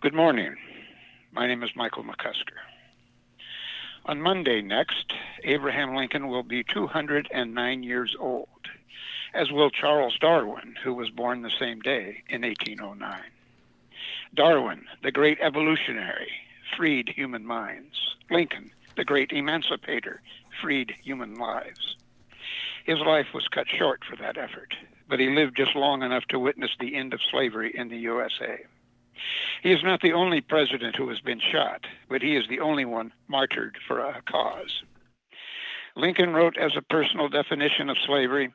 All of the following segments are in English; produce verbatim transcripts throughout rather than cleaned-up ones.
Good morning. My name is Michael McCusker. On Monday next, Abraham Lincoln will be two hundred nine years old, as will Charles Darwin, who was born the same day in eighteen oh nine. Darwin, the great evolutionary, freed human minds. Lincoln, the great emancipator, freed human lives. His life was cut short for that effort, but he lived just long enough to witness the end of slavery in the U S A. He is not the only president who has been shot, but he is the only one martyred for a cause. Lincoln wrote as a personal definition of slavery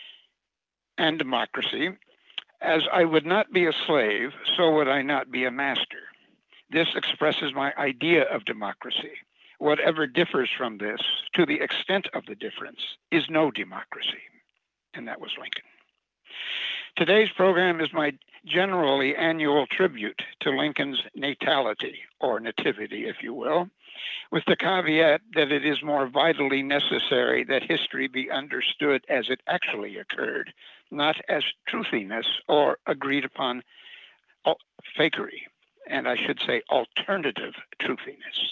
and democracy, "As I would not be a slave, so would I not be a master. This expresses my idea of democracy. Whatever differs from this, to the extent of the difference, is no democracy." And that was Lincoln. Today's program is my generally annual tribute to Lincoln's natality, or nativity, if you will, with the caveat that it is more vitally necessary that history be understood as it actually occurred, not as truthiness or agreed upon fakery, and I should say alternative truthiness.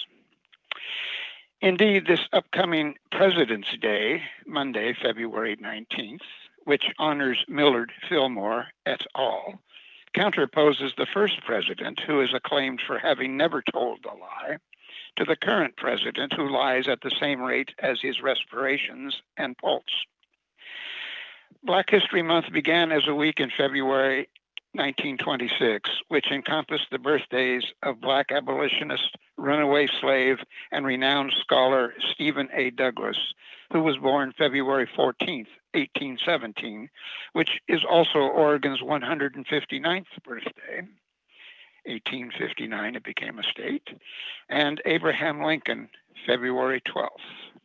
Indeed, this upcoming President's Day, Monday, February nineteenth, which honors Millard Fillmore et al., counterposes the first president, who is acclaimed for having never told a lie, to the current president, who lies at the same rate as his respirations and pulse. Black History Month began as a week in February nineteen twenty-six, which encompassed the birthdays of Black abolitionist, runaway slave, and renowned scholar Stephen A. Douglas, who was born February fourteenth, eighteen seventeen, which is also Oregon's one hundred fifty-ninth birthday. eighteen fifty-nine, it became a state, and Abraham Lincoln, February twelfth.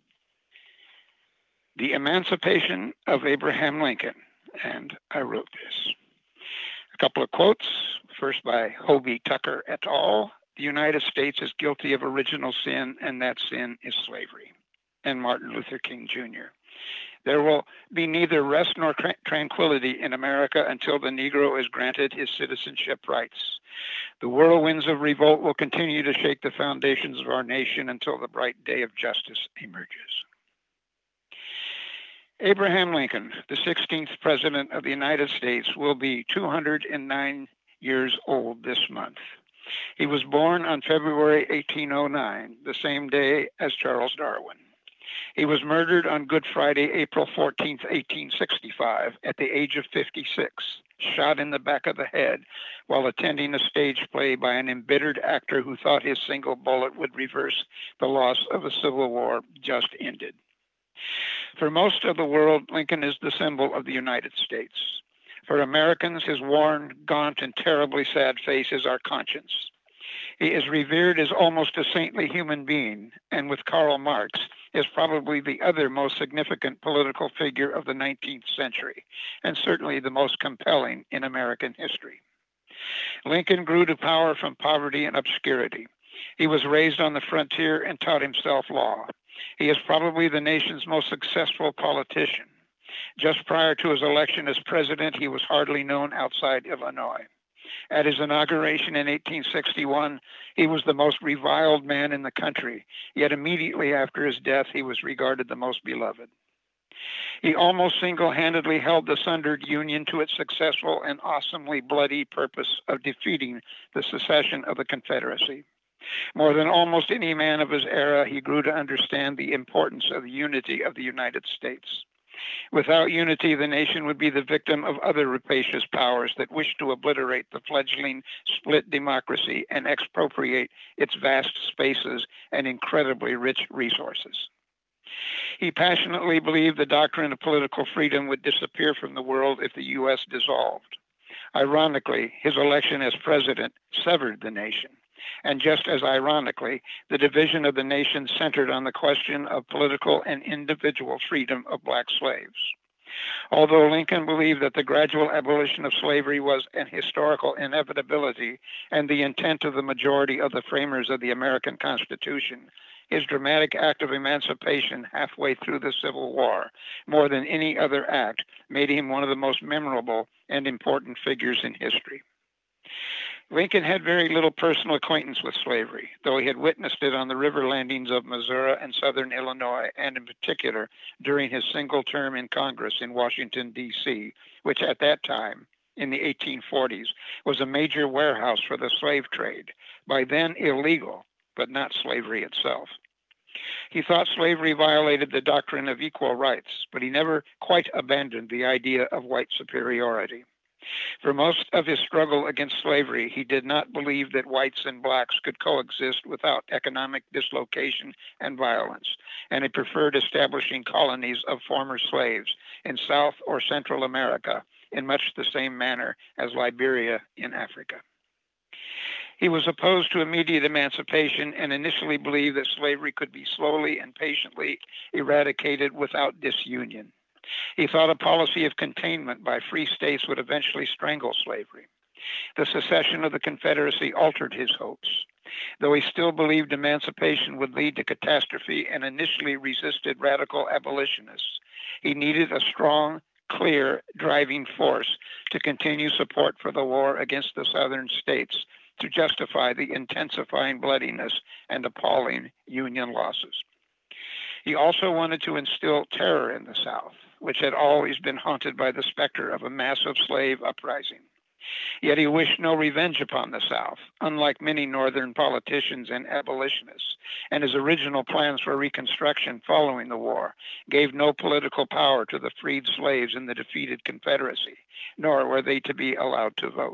The Emancipation of Abraham Lincoln, and I wrote this. A couple of quotes, first by Hobie Tucker et al. "The United States is guilty of original sin, and that sin is slavery." And Martin Luther King Junior "There will be neither rest nor tra- tranquility in America until the Negro is granted his citizenship rights. The whirlwinds of revolt will continue to shake the foundations of our nation until the bright day of justice emerges." Abraham Lincoln, the sixteenth President of the United States, will be two hundred nine years old this month. He was born on February eighteen oh nine, the same day as Charles Darwin. He was murdered on Good Friday, April fourteenth, eighteen sixty-five, at the age of fifty-six, shot in the back of the head while attending a stage play by an embittered actor who thought his single bullet would reverse the loss of a civil war just ended. For most of the world, Lincoln is the symbol of the United States. For Americans, his worn, gaunt, and terribly sad face is our conscience. He is revered as almost a saintly human being, and with Karl Marx, is probably the other most significant political figure of the nineteenth century, and certainly the most compelling in American history. Lincoln grew to power from poverty and obscurity. He was raised on the frontier and taught himself law. He is probably the nation's most successful politician. Just prior to his election as president, he was hardly known outside Illinois. At his inauguration in eighteen sixty-one, he was the most reviled man in the country, yet immediately after his death, he was regarded the most beloved. He almost single-handedly held the sundered Union to its successful and awesomely bloody purpose of defeating the secession of the Confederacy. More than almost any man of his era, he grew to understand the importance of the unity of the United States. Without unity, the nation would be the victim of other rapacious powers that wish to obliterate the fledgling split democracy and expropriate its vast spaces and incredibly rich resources. He passionately believed the doctrine of political freedom would disappear from the world if the U S dissolved. Ironically, his election as president severed the nation. And just as ironically, the division of the nation centered on the question of political and individual freedom of Black slaves. Although Lincoln believed that the gradual abolition of slavery was an historical inevitability and the intent of the majority of the framers of the American Constitution, his dramatic act of emancipation halfway through the Civil War, more than any other act, made him one of the most memorable and important figures in history. Lincoln had very little personal acquaintance with slavery, though he had witnessed it on the river landings of Missouri and southern Illinois, and in particular during his single term in Congress in Washington, D C, which at that time, in the eighteen forties, was a major warehouse for the slave trade, by then illegal, but not slavery itself. He thought slavery violated the doctrine of equal rights, but he never quite abandoned the idea of white superiority. For most of his struggle against slavery, he did not believe that whites and blacks could coexist without economic dislocation and violence, and he preferred establishing colonies of former slaves in South or Central America in much the same manner as Liberia in Africa. He was opposed to immediate emancipation and initially believed that slavery could be slowly and patiently eradicated without disunion. He thought a policy of containment by free states would eventually strangle slavery. The secession of the Confederacy altered his hopes. Though he still believed emancipation would lead to catastrophe and initially resisted radical abolitionists, he needed a strong, clear driving force to continue support for the war against the Southern states to justify the intensifying bloodiness and appalling Union losses. He also wanted to instill terror in the South, which had always been haunted by the specter of a massive slave uprising. Yet he wished no revenge upon the South, unlike many Northern politicians and abolitionists, and his original plans for Reconstruction following the war gave no political power to the freed slaves in the defeated Confederacy, nor were they to be allowed to vote.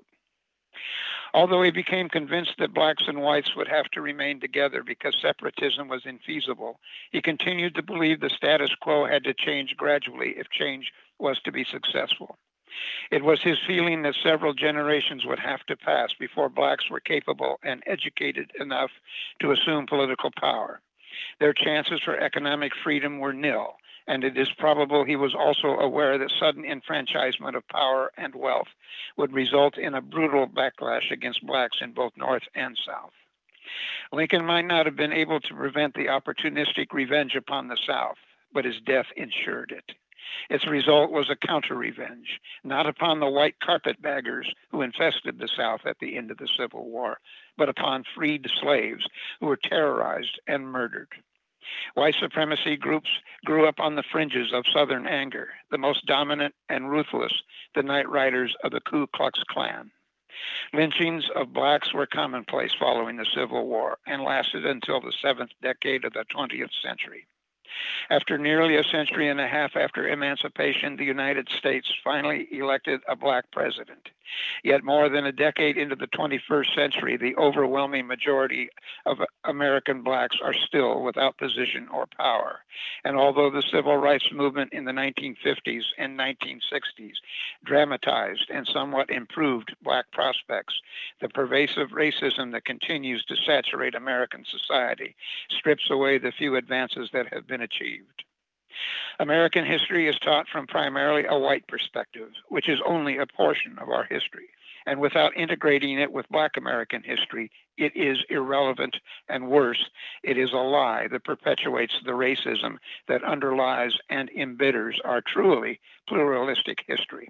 Although he became convinced that blacks and whites would have to remain together because separatism was infeasible, he continued to believe the status quo had to change gradually if change was to be successful. It was his feeling that several generations would have to pass before blacks were capable and educated enough to assume political power. Their chances for economic freedom were nil, and it is probable he was also aware that sudden enfranchisement of power and wealth would result in a brutal backlash against blacks in both North and South. Lincoln might not have been able to prevent the opportunistic revenge upon the South, but his death ensured it. Its result was a counter-revenge, not upon the white carpetbaggers who infested the South at the end of the Civil War, but upon freed slaves who were terrorized and murdered. White supremacy groups grew up on the fringes of Southern anger, the most dominant and ruthless, the Night Riders of the Ku Klux Klan. Lynchings of blacks were commonplace following the Civil War and lasted until the seventh decade of the twentieth century. After nearly a century and a half after emancipation, the United States finally elected a black president. Yet more than a decade into the twenty-first century, the overwhelming majority of American blacks are still without position or power. And although the civil rights movement in the nineteen fifties and nineteen sixties dramatized and somewhat improved black prospects, the pervasive racism that continues to saturate American society strips away the few advances that have been achieved. American history is taught from primarily a white perspective, which is only a portion of our history. And without integrating it with Black American history, it is irrelevant, and worse, it is a lie that perpetuates the racism that underlies and embitters our truly pluralistic history.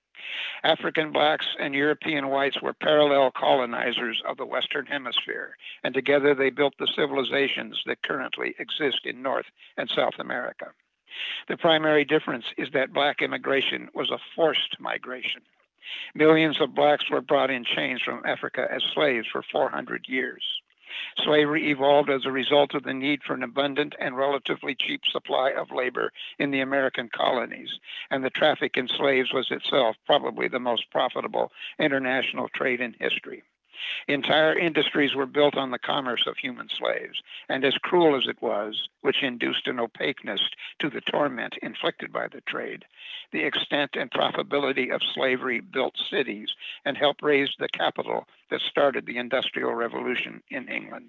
African blacks and European whites were parallel colonizers of the Western Hemisphere, and together they built the civilizations that currently exist in North and South America. The primary difference is that black immigration was a forced migration. Millions of blacks were brought in chains from Africa as slaves for four hundred years. Slavery evolved as a result of the need for an abundant and relatively cheap supply of labor in the American colonies, and the traffic in slaves was itself probably the most profitable international trade in history. Entire industries were built on the commerce of human slaves, and as cruel as it was, which induced an opaqueness to the torment inflicted by the trade, the extent and profitability of slavery built cities and helped raise the capital that started the Industrial Revolution in England.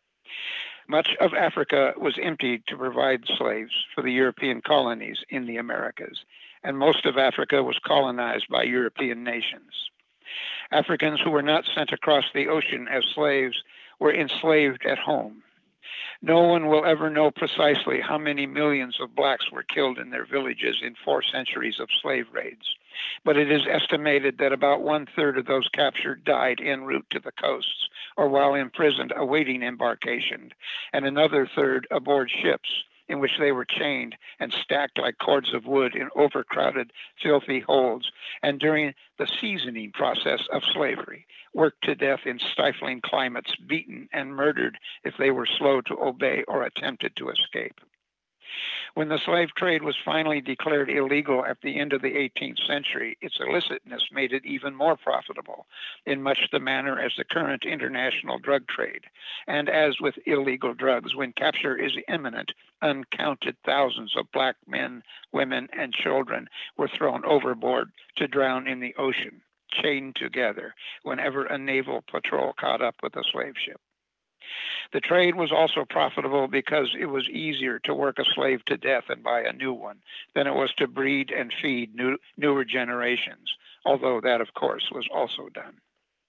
Much of Africa was emptied to provide slaves for the European colonies in the Americas, and most of Africa was colonized by European nations. Africans who were not sent across the ocean as slaves were enslaved at home. No one will ever know precisely how many millions of blacks were killed in their villages in four centuries of slave raids, but it is estimated that about one-third of those captured died en route to the coasts or while imprisoned awaiting embarkation, and another third aboard ships in which they were chained and stacked like cords of wood in overcrowded, filthy holds, and during the seasoning process of slavery, worked to death in stifling climates, beaten and murdered if they were slow to obey or attempted to escape. When the slave trade was finally declared illegal at the end of the eighteenth century, its illicitness made it even more profitable, in much the manner as the current international drug trade. And as with illegal drugs, when capture is imminent, uncounted thousands of black men, women, and children were thrown overboard to drown in the ocean, chained together, whenever a naval patrol caught up with a slave ship. The trade was also profitable because it was easier to work a slave to death and buy a new one than it was to breed and feed new, newer generations, although that, of course, was also done.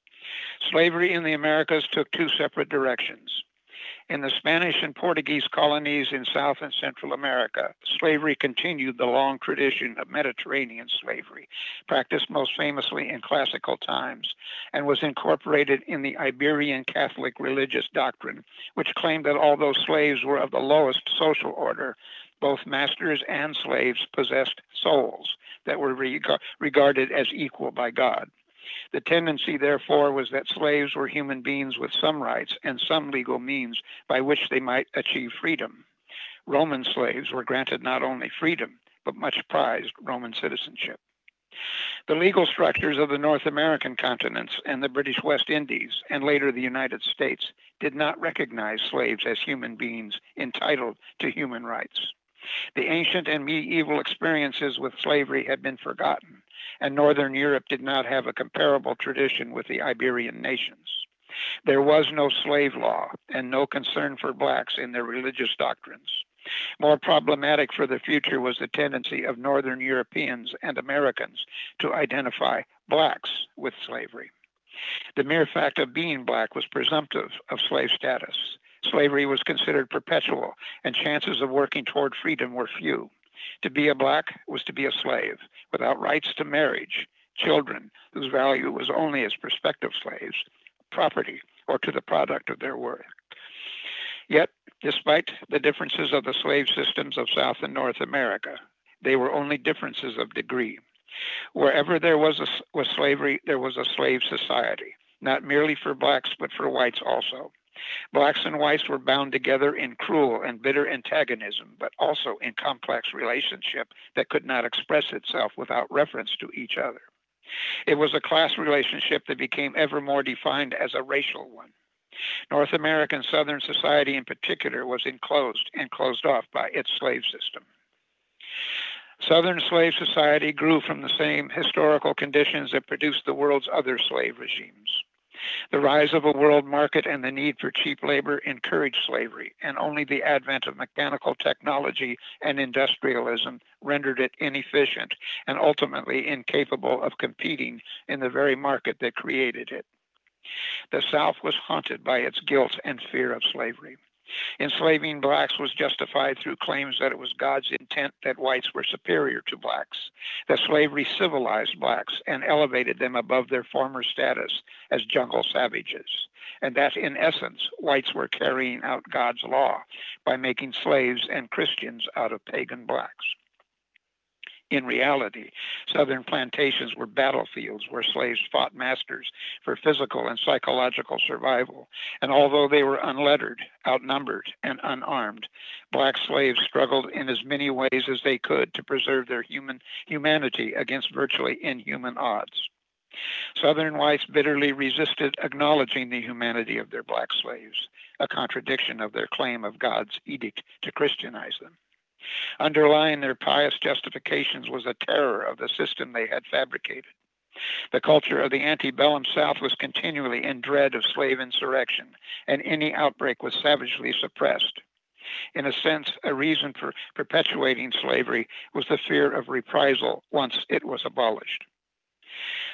Slavery in the Americas took two separate directions. In the Spanish and Portuguese colonies in South and Central America, slavery continued the long tradition of Mediterranean slavery, practiced most famously in classical times, and was incorporated in the Iberian Catholic religious doctrine, which claimed that although slaves were of the lowest social order, both masters and slaves possessed souls that were reg- regarded as equal by God. The tendency, therefore, was that slaves were human beings with some rights and some legal means by which they might achieve freedom. Roman slaves were granted not only freedom, but much prized Roman citizenship. The legal structures of the North American continents and the British West Indies, and later the United States, did not recognize slaves as human beings entitled to human rights. The ancient and medieval experiences with slavery had been forgotten, and Northern Europe did not have a comparable tradition with the Iberian nations. There was no slave law and no concern for blacks in their religious doctrines. More problematic for the future was the tendency of Northern Europeans and Americans to identify blacks with slavery. The mere fact of being black was presumptive of slave status. Slavery was considered perpetual, and chances of working toward freedom were few. To be a black was to be a slave, without rights to marriage, children whose value was only as prospective slaves, property, or to the product of their work. Yet, despite the differences of the slave systems of South and North America, they were only differences of degree. Wherever there was, a, was slavery, there was a slave society, not merely for blacks, but for whites also. Blacks and whites were bound together in cruel and bitter antagonism, but also in complex relationship that could not express itself without reference to each other. It was a class relationship that became ever more defined as a racial one. North American Southern society in particular was enclosed and closed off by its slave system. Southern slave society grew from the same historical conditions that produced the world's other slave regimes. The rise of a world market and the need for cheap labor encouraged slavery, and only the advent of mechanical technology and industrialism rendered it inefficient and ultimately incapable of competing in the very market that created it. The South was haunted by its guilt and fear of slavery. Enslaving blacks was justified through claims that it was God's intent that whites were superior to blacks, that slavery civilized blacks and elevated them above their former status as jungle savages, and that in essence, whites were carrying out God's law by making slaves and Christians out of pagan blacks. In reality, Southern plantations were battlefields where slaves fought masters for physical and psychological survival, and although they were unlettered, outnumbered, and unarmed, black slaves struggled in as many ways as they could to preserve their human humanity against virtually inhuman odds. Southern whites bitterly resisted acknowledging the humanity of their black slaves, a contradiction of their claim of God's edict to Christianize them. Underlying their pious justifications was a terror of the system they had fabricated. The culture of the antebellum South was continually in dread of slave insurrection, and any outbreak was savagely suppressed. In a sense, a reason for perpetuating slavery was the fear of reprisal once it was abolished.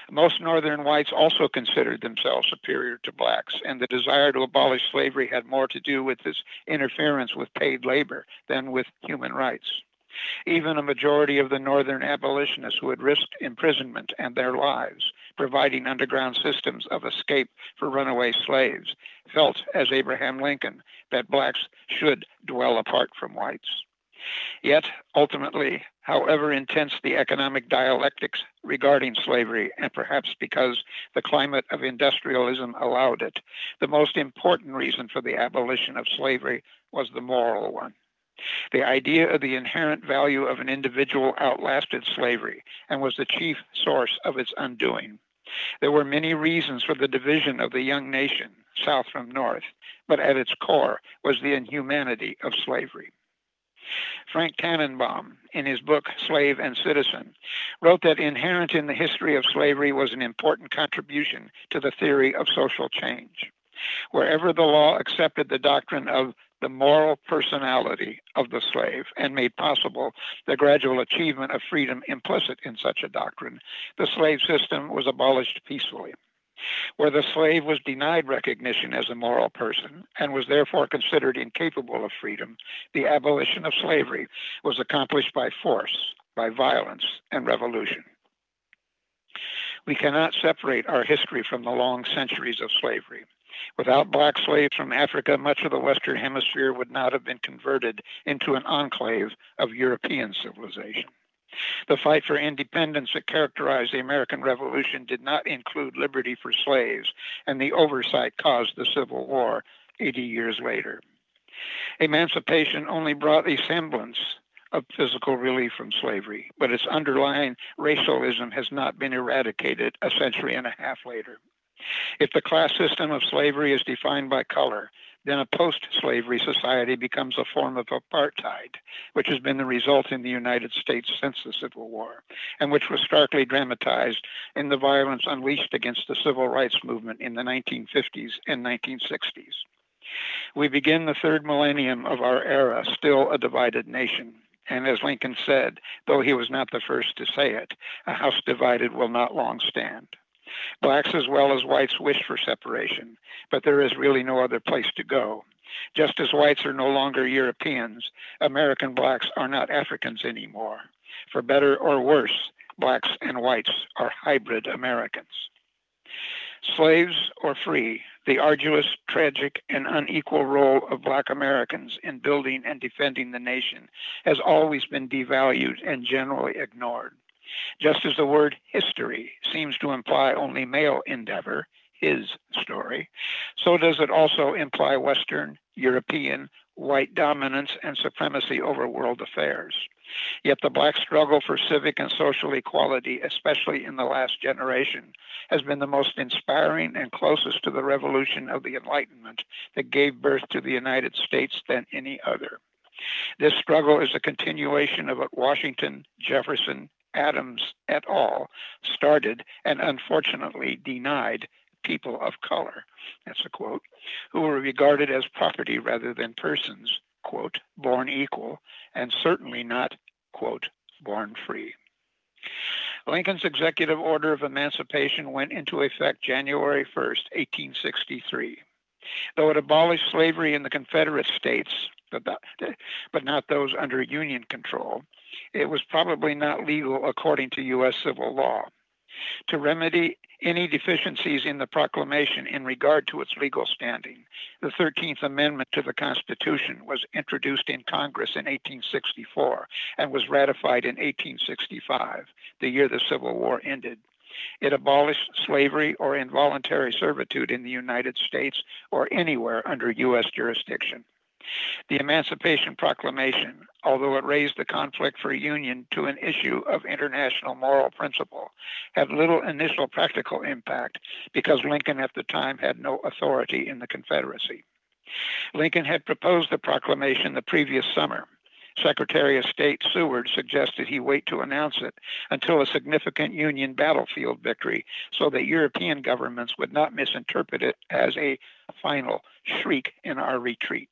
Most Northern whites also considered themselves superior to blacks, and the desire to abolish slavery had more to do with this interference with paid labor than with human rights. Even a majority of the Northern abolitionists who had risked imprisonment and their lives, providing underground systems of escape for runaway slaves, felt, as Abraham Lincoln, that blacks should dwell apart from whites. Yet, ultimately, however intense the economic dialectics regarding slavery, and perhaps because the climate of industrialism allowed it, the most important reason for the abolition of slavery was the moral one. The idea of the inherent value of an individual outlasted slavery and was the chief source of its undoing. There were many reasons for the division of the young nation, South from North, but at its core was the inhumanity of slavery. Frank Tannenbaum, in his book Slave and Citizen, wrote that inherent in the history of slavery was an important contribution to the theory of social change. Wherever the law accepted the doctrine of the moral personality of the slave and made possible the gradual achievement of freedom implicit in such a doctrine, the slave system was abolished peacefully. Where the slave was denied recognition as a moral person and was therefore considered incapable of freedom, the abolition of slavery was accomplished by force, by violence, and revolution. We cannot separate our history from the long centuries of slavery. Without black slaves from Africa, much of the Western Hemisphere would not have been converted into an enclave of European civilization. The fight for independence that characterized the American Revolution did not include liberty for slaves, and the oversight caused the Civil War eighty years later. Emancipation only brought a semblance of physical relief from slavery, but its underlying racialism has not been eradicated a century and a half later. If the class system of slavery is defined by color, then a post-slavery society becomes a form of apartheid, which has been the result in the United States since the Civil War, and which was starkly dramatized in the violence unleashed against the civil rights movement in the nineteen fifties and nineteen sixties. We begin the third millennium of our era still a divided nation. And as Lincoln said, though he was not the first to say it, a house divided will not long stand. Blacks as well as whites wish for separation, but there is really no other place to go. Just as whites are no longer Europeans, American blacks are not Africans anymore. For better or worse, blacks and whites are hybrid Americans. Slaves or free, the arduous, tragic, and unequal role of black Americans in building and defending the nation has always been devalued and generally ignored. Just as the word history seems to imply only male endeavor, his story, so does it also imply Western, European, white dominance and supremacy over world affairs. Yet the black struggle for civic and social equality, especially in the last generation, has been the most inspiring and closest to the revolution of the Enlightenment that gave birth to the United States than any other. This struggle is a continuation of what Washington, Jefferson, Adams et al. Started and unfortunately denied people of color, that's a quote, who were regarded as property rather than persons, quote, born equal, and certainly not, quote, born free. Lincoln's executive order of emancipation went into effect January first, eighteen sixty-three. Though it abolished slavery in the Confederate States, but not, but not those under Union control, it was probably not legal according to U S civil law. To remedy any deficiencies in the proclamation in regard to its legal standing, the thirteenth Amendment to the Constitution was introduced in Congress in eighteen sixty-four and was ratified in eighteen sixty-five, the year the Civil War ended. It abolished slavery or involuntary servitude in the United States or anywhere under U S jurisdiction. The Emancipation Proclamation, although it raised the conflict for union to an issue of international moral principle, had little initial practical impact because Lincoln at the time had no authority in the Confederacy. Lincoln had proposed the proclamation the previous summer. Secretary of State Seward suggested he wait to announce it until a significant Union battlefield victory so that European governments would not misinterpret it as a final shriek in our retreat.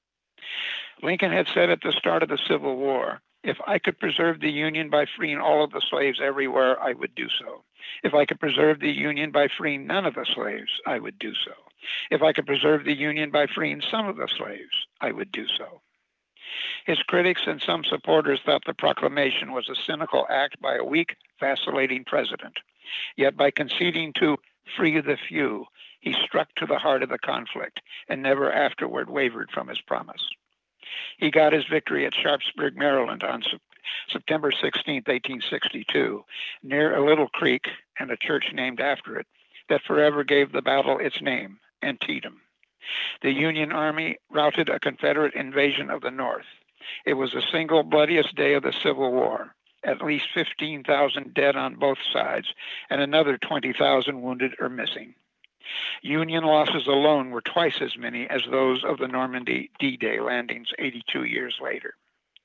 Lincoln had said at the start of the Civil War, "If I could preserve the Union by freeing all of the slaves everywhere, I would do so. If I could preserve the Union by freeing none of the slaves, I would do so. If I could preserve the Union by freeing some of the slaves, I would do so. His critics and some supporters thought the proclamation was a cynical act by a weak, vacillating president. Yet by conceding to free the few, he struck to the heart of the conflict and never afterward wavered from his promise. He got his victory at Sharpsburg, Maryland on September sixteenth, eighteen sixty-two, near a little creek and a church named after it that forever gave the battle its name, Antietam. The Union Army routed a Confederate invasion of the North. It was the single bloodiest day of the Civil War. At least fifteen thousand dead on both sides and another twenty thousand wounded or missing. Union losses alone were twice as many as those of the Normandy D-Day landings eighty-two years later.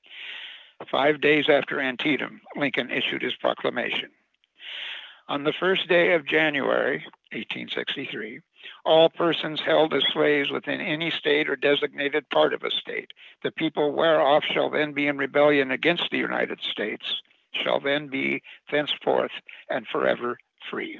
Five days after Antietam, Lincoln issued his proclamation. On the first day of January, eighteen sixty-three, all persons held as slaves within any state or designated part of a state, the people whereof shall then be in rebellion against the United States, shall then be thenceforth and forever free.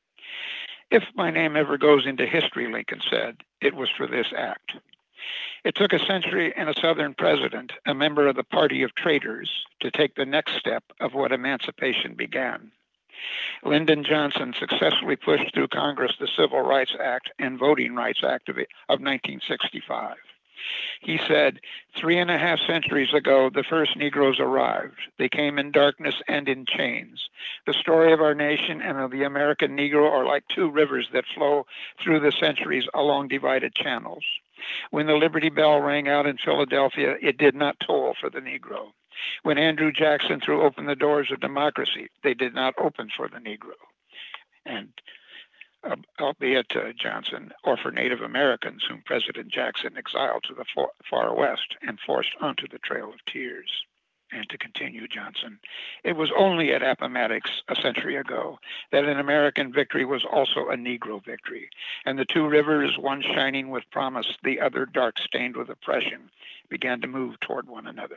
If my name ever goes into history, Lincoln said, it was for this act. It took a century and a Southern president, a member of the party of traitors, to take the next step of what emancipation began. Lyndon Johnson successfully pushed through Congress the Civil Rights Act and Voting Rights Act of, of nineteen sixty-five. He said, three and a half centuries ago, the first Negroes arrived. They came in darkness and in chains. The story of our nation and of the American Negro are like two rivers that flow through the centuries along divided channels. When the Liberty Bell rang out in Philadelphia, it did not toll for the Negro. When Andrew Jackson threw open the doors of democracy, they did not open for the Negro. And uh, albeit uh, Johnson, or for Native Americans whom President Jackson exiled to the far, far west and forced onto the Trail of Tears. And to continue, Johnson, it was only at Appomattox a century ago that an American victory was also a Negro victory, and the two rivers, one shining with promise, the other dark-stained with oppression, began to move toward one another.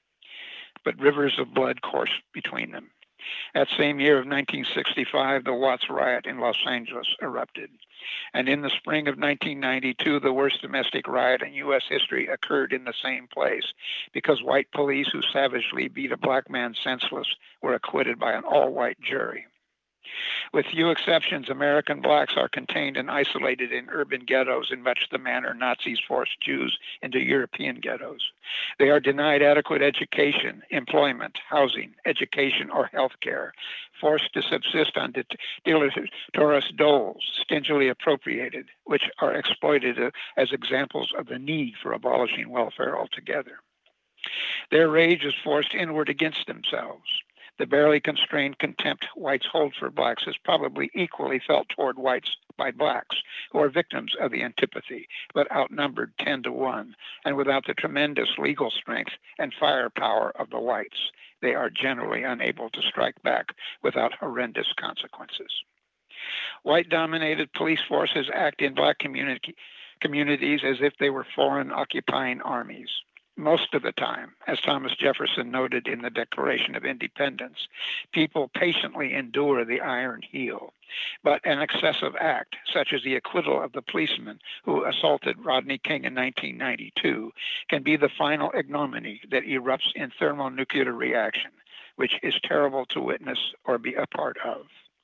But rivers of blood coursed between them. That same year of nineteen sixty-five, the Watts riot in Los Angeles erupted. And in the spring of nineteen ninety-two, the worst domestic riot in U S history occurred in the same place because white police who savagely beat a black man senseless were acquitted by an all-white jury. With few exceptions, American blacks are contained and isolated in urban ghettos in much the manner Nazis forced Jews into European ghettos. They are denied adequate education, employment, housing, education, or health care, forced to subsist on dilatory doles, stingily appropriated, which are exploited as examples of the need for abolishing welfare altogether. Their rage is forced inward against themselves. The barely constrained contempt whites hold for blacks is probably equally felt toward whites by blacks, who are victims of the antipathy, but outnumbered ten to one, and without the tremendous legal strength and firepower of the whites, they are generally unable to strike back without horrendous consequences. White-dominated police forces act in black community, communities as if they were foreign occupying armies. Most of the time, as Thomas Jefferson noted in the Declaration of Independence, people patiently endure the iron heel. But an excessive act, such as the acquittal of the policeman who assaulted Rodney King in nineteen ninety-two, can be the final ignominy that erupts in thermonuclear reaction, which is terrible to witness or be a part of.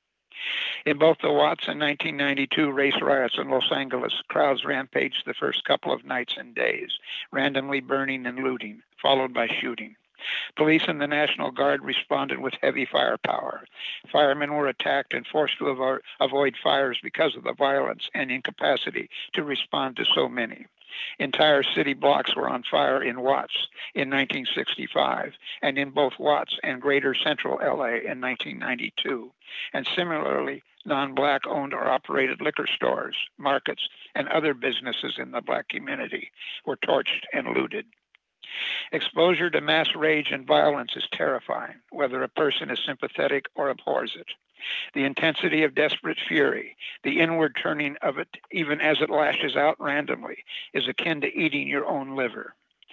In both the Watts and nineteen ninety-two race riots in Los Angeles, crowds rampaged the first couple of nights and days, randomly burning and looting, followed by shooting. Police and the National Guard responded with heavy firepower. Firemen were attacked and forced to avo- avoid fires because of the violence and incapacity to respond to so many. Entire city blocks were on fire in Watts in nineteen sixty-five, and in both Watts and Greater Central L A in nineteen ninety-two. And similarly, non-black owned or operated liquor stores, markets, and other businesses in the black community were torched and looted. Exposure to mass rage and violence is terrifying, whether a person is sympathetic or abhors it. The intensity of desperate fury, the inward turning of it, even as it lashes out randomly, is akin to eating your own liver.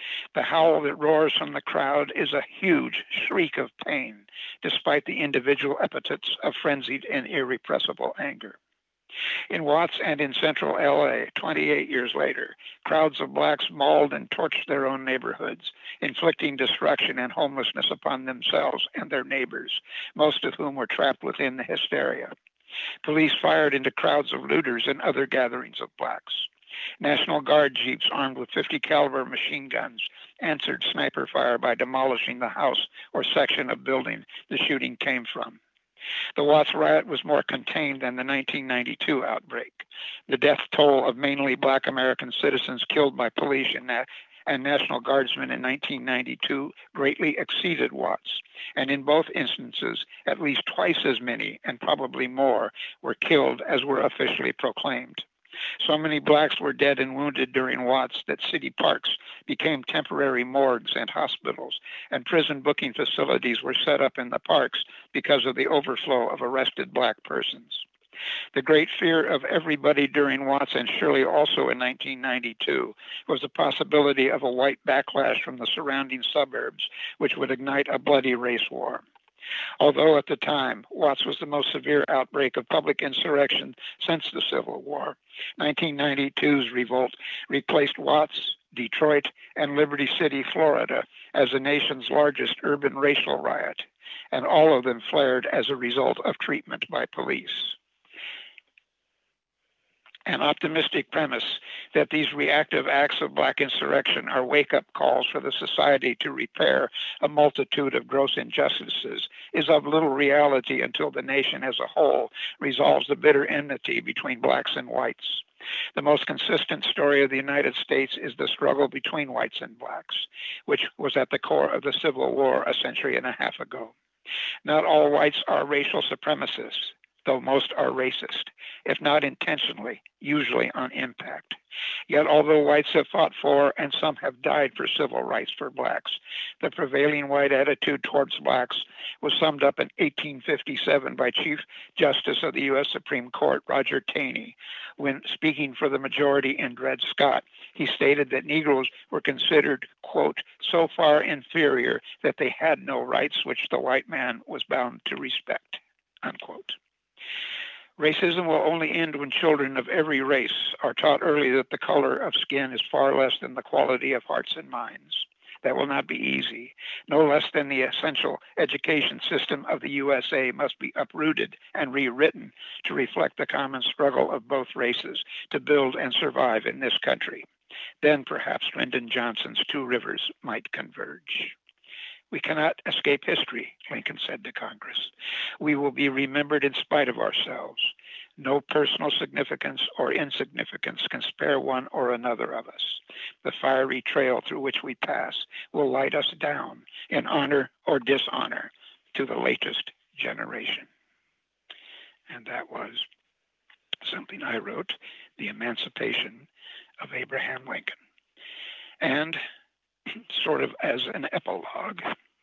The howl that roars from the crowd is a huge shriek of pain, despite the individual epithets of frenzied and irrepressible anger. In Watts and in central L A, twenty-eight years later, crowds of blacks mauled and torched their own neighborhoods, inflicting destruction and homelessness upon themselves and their neighbors, most of whom were trapped within the hysteria. Police fired into crowds of looters and other gatherings of blacks. National Guard jeeps armed with fifty caliber machine guns answered sniper fire by demolishing the house or section of building the shooting came from. The Watts riot was more contained than the nineteen ninety-two outbreak. The death toll of mainly black American citizens killed by police and, na- and National Guardsmen in nineteen ninety-two greatly exceeded Watts, and in both instances, at least twice as many, and probably more, were killed as were officially proclaimed. So many blacks were dead and wounded during Watts that city parks became temporary morgues and hospitals, and prison booking facilities were set up in the parks because of the overflow of arrested black persons. The great fear of everybody during Watts, and surely also in nineteen ninety-two, was the possibility of a white backlash from the surrounding suburbs, which would ignite a bloody race war. Although at the time, Watts was the most severe outbreak of public insurrection since the Civil War, nineteen ninety-two's revolt replaced Watts, Detroit, and Liberty City, Florida, as the nation's largest urban racial riot, and all of them flared as a result of treatment by police. An optimistic premise that these reactive acts of black insurrection are wake-up calls for the society to repair a multitude of gross injustices is of little reality until the nation as a whole resolves the bitter enmity between blacks and whites. The most consistent story of the United States is the struggle between whites and blacks, which was at the core of the Civil War a century and a half ago. Not all whites are racial supremacists, though most are racist, if not intentionally, usually on impact. Yet, although whites have fought for and some have died for civil rights for blacks, the prevailing white attitude towards blacks was summed up in eighteen fifty-seven by Chief Justice of the U S Supreme Court, Roger Taney, when speaking for the majority in Dred Scott. He stated that Negroes were considered, quote, so far inferior that they had no rights which the white man was bound to respect, unquote. Racism will only end when children of every race are taught early that the color of skin is far less than the quality of hearts and minds. That will not be easy. No less than the essential education system of the U S A must be uprooted and rewritten to reflect the common struggle of both races to build and survive in this country. Then perhaps Lyndon Johnson's two rivers might converge. We cannot escape history, Lincoln said to Congress. We will be remembered in spite of ourselves. No personal significance or insignificance can spare one or another of us. The fiery trail through which we pass will light us down in honor or dishonor to the latest generation. And that was something I wrote, The Emancipation of Abraham Lincoln. And sort of as an epilogue.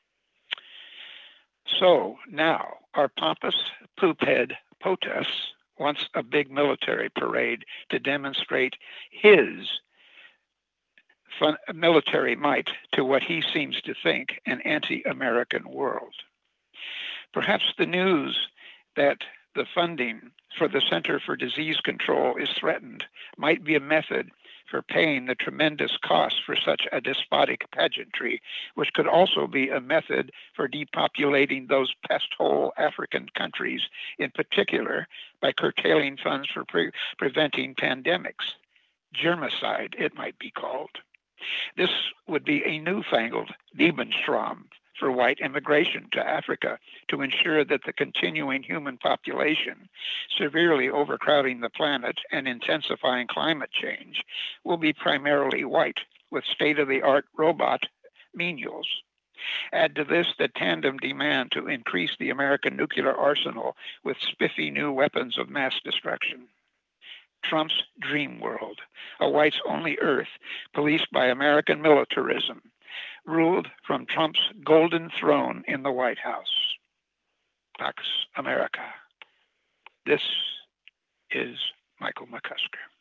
So now our pompous poophead POTUS wants a big military parade to demonstrate his fun- military might to what he seems to think an anti-American world. Perhaps the news that the funding for the Center for Disease Control is threatened might be a method for paying the tremendous cost for such a despotic pageantry, which could also be a method for depopulating those pest-hole African countries, in particular by curtailing funds for pre- preventing pandemics. Germicide, it might be called. This would be a newfangled Lebensraum for white immigration to Africa to ensure that the continuing human population, severely overcrowding the planet and intensifying climate change, will be primarily white with state-of-the-art robot menials. Add to this the tandem demand to increase the American nuclear arsenal with spiffy new weapons of mass destruction. Trump's dream world, a whites-only earth policed by American militarism, ruled from Trump's golden throne in the White House. Pax America. This is Michael McCusker.